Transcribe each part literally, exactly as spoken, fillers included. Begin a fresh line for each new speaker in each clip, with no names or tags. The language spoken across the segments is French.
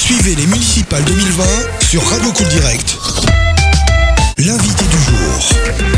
Suivez les municipales deux mille vingt sur Radio Cool Direct. L'invité du jour.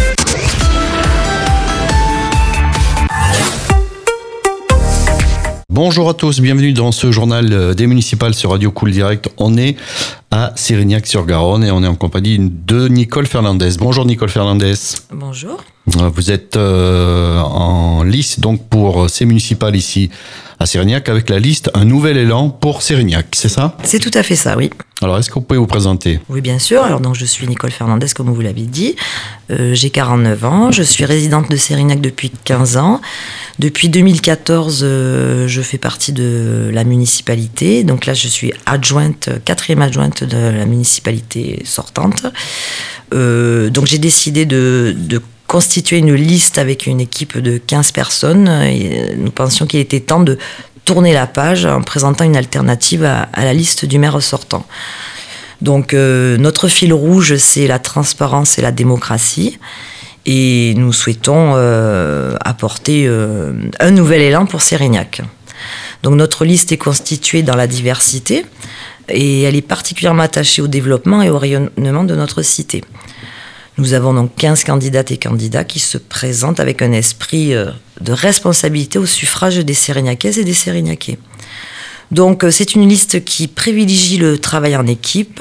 Bonjour à tous, bienvenue dans ce journal des municipales sur Radio Cool Direct. On est à Sérignac-sur-Garonne et on est en compagnie de Nicole Fernandez. Bonjour Nicole Fernandez.
Bonjour.
Vous êtes euh, en lice donc pour ces municipales ici à Sérignac avec la liste Un Nouvel Élan pour Sérignac, c'est ça ?
C'est tout à fait ça, oui.
Alors, est-ce que vous pouvez vous présenter ?
Oui, bien sûr. Alors, donc, je suis Nicole Fernandez, comme vous l'avez dit. Euh, j'ai quarante-neuf ans. Je suis résidente de Sérignac depuis quinze ans. Depuis deux mille quatorze, euh, je fais partie de la municipalité. Donc là, je suis adjointe, quatrième adjointe de la municipalité sortante. Euh, donc, j'ai décidé de, de constituer une liste avec une équipe de quinze personnes. Et nous pensions qu'il était temps de tourner la page en présentant une alternative à, à la liste du maire sortant. Donc euh, notre fil rouge, c'est la transparence et la démocratie. Et nous souhaitons euh, apporter euh, un nouvel élan pour Sérignac. Donc notre liste est constituée dans la diversité et elle est particulièrement attachée au développement et au rayonnement de notre cité. Nous avons donc quinze candidates et candidats qui se présentent avec un esprit de responsabilité au suffrage des Sérignacaises et des Sérignacais. Donc c'est une liste qui privilégie le travail en équipe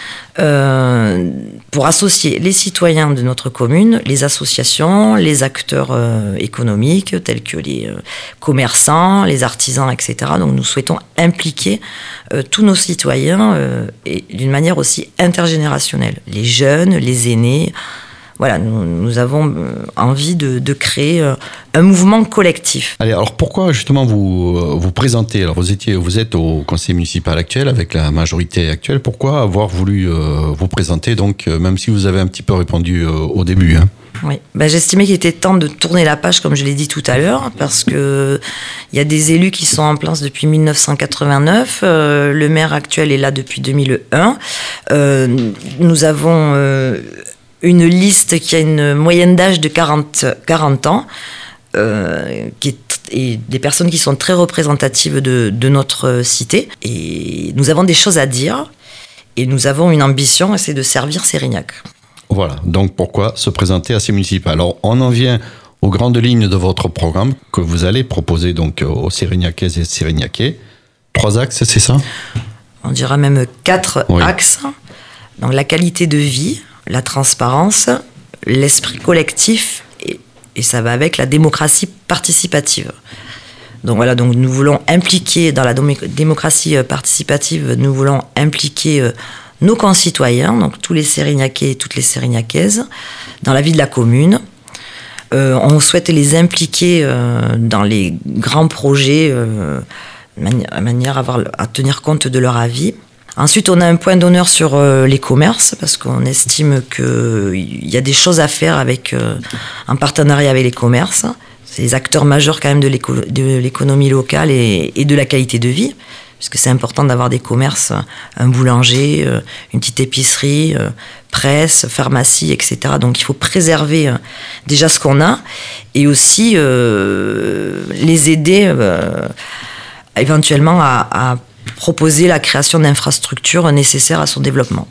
euh, pour associer les citoyens de notre commune, les associations, les acteurs euh, économiques tels que les euh, commerçants, les artisans, et cetera. Donc nous souhaitons impliquer euh, tous nos citoyens euh, et d'une manière aussi intergénérationnelle, les jeunes, les aînés. Voilà, nous, nous avons envie de, de créer un mouvement collectif.
Allez, alors pourquoi justement vous vous présentez ? Alors vous étiez, vous êtes au conseil municipal actuel avec la majorité actuelle. Pourquoi avoir voulu euh, vous présenter donc, même si vous avez un petit peu répondu euh, au début, hein ?
Oui, ben, j'estimais qu'il était temps de tourner la page, comme je l'ai dit tout à l'heure, parce que il y a des élus qui sont en place depuis dix-neuf cent quatre-vingt-neuf. Euh, le maire actuel est là depuis deux mille un. Euh, nous avons euh, une liste qui a une moyenne d'âge de quarante, quarante ans, euh, qui est, et des personnes qui sont très représentatives de, de notre cité. Et nous avons des choses à dire, et nous avons une ambition, c'est de servir Sérignac.
Voilà, donc pourquoi se présenter à ces municipales ? Alors, on en vient aux grandes lignes de votre programme que vous allez proposer donc aux Sérignacaises et Sérignacais. Trois axes, c'est ça ?
On dira même quatre
oui.
axes. Donc, la qualité de vie, la transparence, l'esprit collectif et, et ça va avec la démocratie participative. Donc voilà, donc nous voulons impliquer dans la démocratie participative, nous voulons impliquer euh, nos concitoyens, donc tous les Sérignacais et toutes les Sérignacaises, dans la vie de la commune. Euh, on souhaite les impliquer euh, dans les grands projets, euh, de manière, manière à, avoir, à tenir compte de leur avis. Ensuite, on a un point d'honneur sur euh, les commerces, parce qu'on estime qu'il y a des choses à faire avec, euh, en partenariat avec les commerces. C'est les acteurs majeurs quand même de, l'éco- de l'économie locale et, et de la qualité de vie, puisque c'est important d'avoir des commerces, un boulanger, euh, une petite épicerie, euh, presse, pharmacie, et cetera. Donc il faut préserver euh, déjà ce qu'on a, et aussi euh, les aider euh, éventuellement à, à proposer la création d'infrastructures nécessaires à son développement.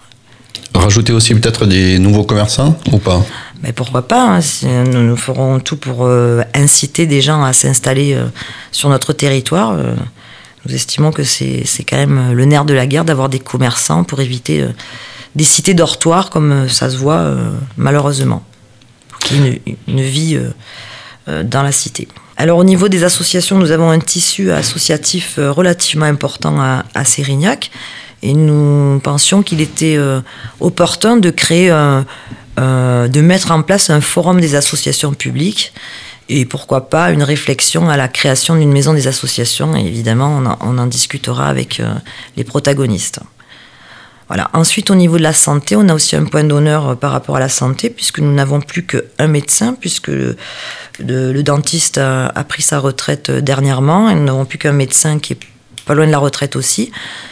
Rajouter aussi peut-être des nouveaux commerçants ou pas ?
Mais pourquoi pas, hein, nous, nous ferons tout pour euh, inciter des gens à s'installer euh, sur notre territoire. Euh, nous estimons que c'est, c'est quand même le nerf de la guerre d'avoir des commerçants pour éviter euh, des cités dortoirs comme euh, ça se voit euh, malheureusement. Pour qu'il y ait une, une vie euh, euh, dans la cité. Alors au niveau des associations, nous avons un tissu associatif euh, relativement important à, à Sérignac et nous pensions qu'il était euh, opportun de créer un Euh, de mettre en place un forum des associations publiques et pourquoi pas une réflexion à la création d'une maison des associations. Et évidemment, on en, on en discutera avec euh, les protagonistes. Voilà. Ensuite, au niveau de la santé, on a aussi un point d'honneur euh, par rapport à la santé, puisque nous n'avons plus qu'un médecin, puisque le, le, le dentiste a, a pris sa retraite dernièrement, et nous n'avons plus qu'un médecin qui est pas loin de la retraite aussi.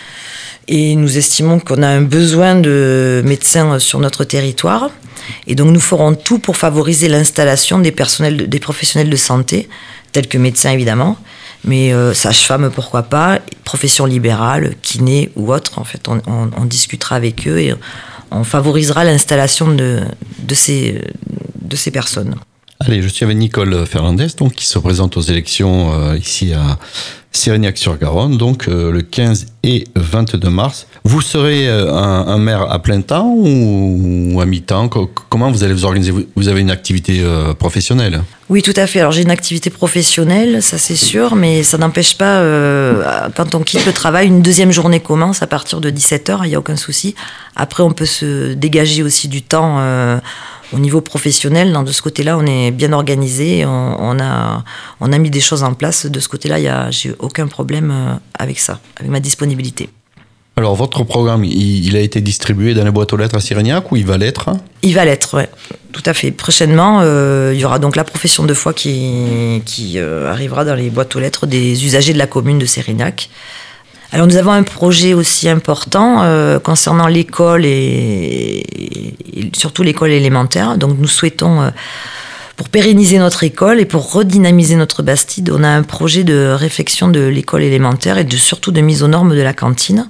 Et nous estimons qu'on a un besoin de médecins sur notre territoire. Et donc nous ferons tout pour favoriser l'installation des, personnels, des professionnels de santé, tels que médecins évidemment, Mais euh, sage-femme, pourquoi pas, profession libérale, kiné ou autre, en fait, on, on, on discutera avec eux et on favorisera l'installation de, de, ces, de ces personnes.
Allez, je suis avec Nicole Fernandez, donc, qui se présente aux élections euh, ici à Sérignac-sur-Garonne, donc euh, le quinze et vingt-deux mars. Vous serez euh, un, un maire à plein temps ou, ou à mi-temps? Comment vous allez vous organiser? Vous avez une activité euh, professionnelle?
Oui, tout à fait. Alors j'ai une activité professionnelle, ça c'est sûr, mais ça n'empêche pas, euh, quand on quitte le travail, une deuxième journée commence à partir de dix-sept heures, il n'y a aucun souci. Après, on peut se dégager aussi du temps euh, au niveau professionnel. Dans, de ce côté-là, on est bien organisé, on, on, a, on a mis des choses en place. De ce côté-là, il y a, j'ai aucun problème avec ça, avec ma disponibilité.
Alors, votre programme, il, il a été distribué dans les boîtes aux lettres à Sérignac ou il va l'être?
Il va l'être, oui. Tout à fait. Prochainement, euh, il y aura donc la profession de foi qui, qui euh, arrivera dans les boîtes aux lettres des usagers de la commune de Sérignac. Alors, nous avons un projet aussi important euh, concernant l'école et, et surtout l'école élémentaire. Donc, nous souhaitons... Euh, Pour pérenniser notre école et pour redynamiser notre Bastide, on a un projet de réfection de l'école élémentaire et de, surtout de mise aux normes de la cantine.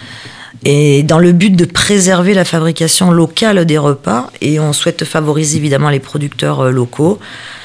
Et dans le but de préserver la fabrication locale des repas, et on souhaite favoriser évidemment les producteurs locaux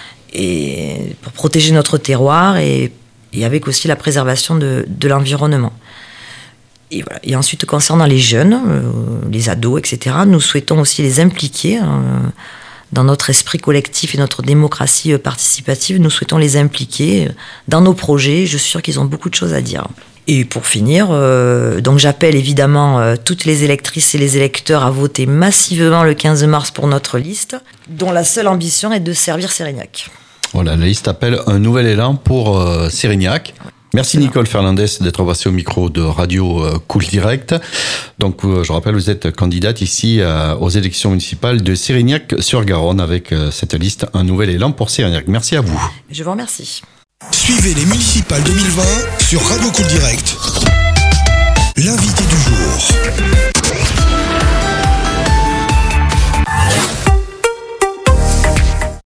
et pour protéger notre terroir et, et avec aussi la préservation de, de l'environnement. Et, voilà. Et ensuite, concernant les jeunes, euh, les ados, et cetera, nous souhaitons aussi les impliquer euh, dans notre esprit collectif et notre démocratie participative. Nous souhaitons les impliquer dans nos projets. Je suis sûre qu'ils ont beaucoup de choses à dire. Et pour finir, euh, donc j'appelle évidemment euh, toutes les électrices et les électeurs à voter massivement le quinze mars pour notre liste, dont la seule ambition est de servir Sérignac.
Voilà, la liste appelle un nouvel élan pour euh, Sérignac. Merci Nicole Fernandez d'être passée au micro de Radio Cool Direct. Donc, je rappelle, vous êtes candidate ici aux élections municipales de Sérignac-sur-Garonne avec cette liste Un nouvel élan pour Sérignac. Merci à vous.
Je vous remercie.
Suivez les municipales deux mille vingt sur Radio Cool Direct. L'invité du jour.